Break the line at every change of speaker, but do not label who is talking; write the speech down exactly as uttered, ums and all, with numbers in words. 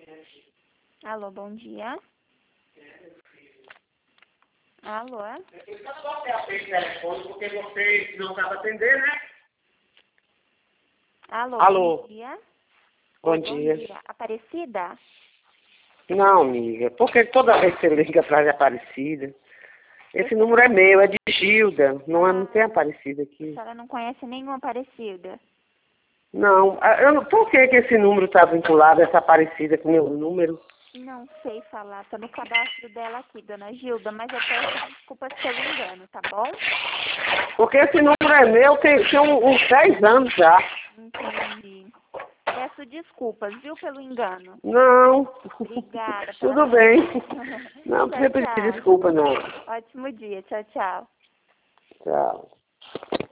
Alô, bom dia. Alô?
Eu só coloquei a frente do telefone porque você não estava atendendo, né?
Alô,
Alô.
bom dia.
Bom
Oi,
dia.
Bom dia. Aparecida?
Não, amiga. Porque toda vez que você liga atrás de Aparecida. Esse número é meu, é de Gilda. Não, é, não tem Aparecida aqui.
A senhora não conhece nenhuma Aparecida?
Não. Eu, não- por que, que esse número está vinculado, essa Aparecida, com o meu número?
Não sei falar. Tô no cadastro dela aqui, dona Gilda, mas eu peço desculpas pelo engano, tá bom?
Porque esse número é meu, tem, tem um- uns dez anos já.
Entendi. Peço desculpas, viu, pelo engano.
Não.
Obrigada pela
Tudo bem. Não
Tchau,
precisa pedir
tchau.
desculpa, não.
Ótimo dia. Tchau, tchau.
Tchau.